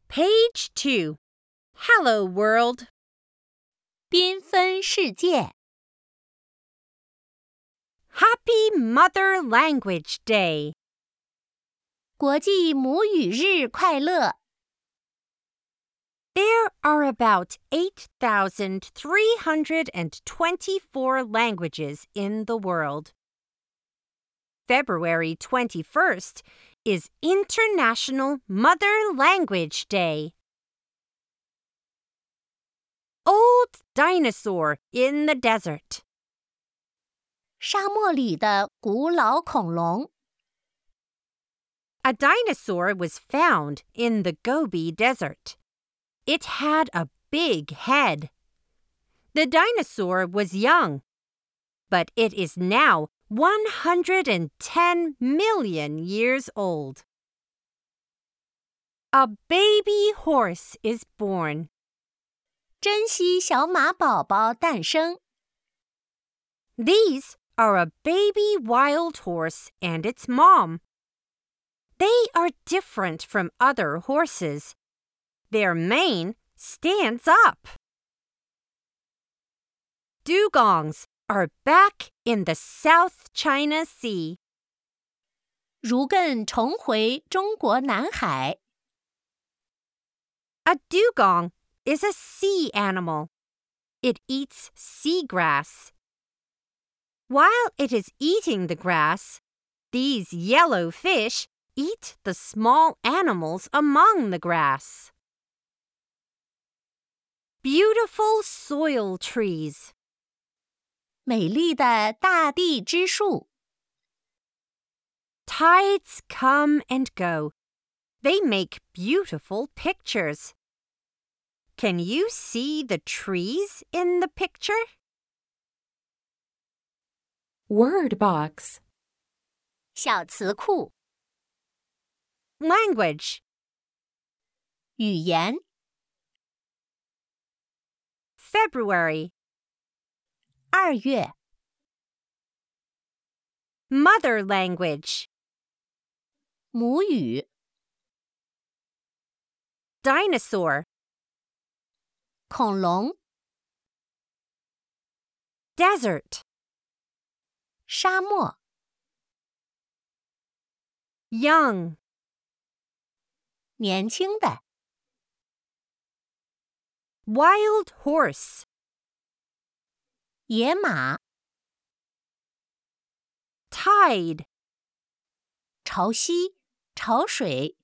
Page 2. Hello World. 缤纷世界 Happy Mother Language Day. 国际母语日快乐 There are about 8,324 languages in the world. February 21st is International Mother Language Day. Old dinosaur in the desert. 沙漠里的古老恐龙 A dinosaur was found in the Gobi Desert. It had a big head. The dinosaur was young, but it is now 110 million years old. A baby horse is born. 珍稀小马宝宝诞生 These are a baby wild horse and its mom. They are different from other horses. Their mane stands up. Dugongs are back in the South China Sea. 如艮重回中国南海 A dugong is a sea animal. It eats seagrass. While it is eating the grass, these yellow fish eat the small animals among the grass. Beautiful soil trees. 美丽的大地之树 Tides come and go. They make beautiful pictures. Can you see the trees in the picture? Word box. 小词库 Language. 语言 February. 2月 Mother language. 母语 Dinosaur. 恐龙 Desert. 沙漠 Young. 年轻的 Wild horse. 野马 Tide. 潮汐潮水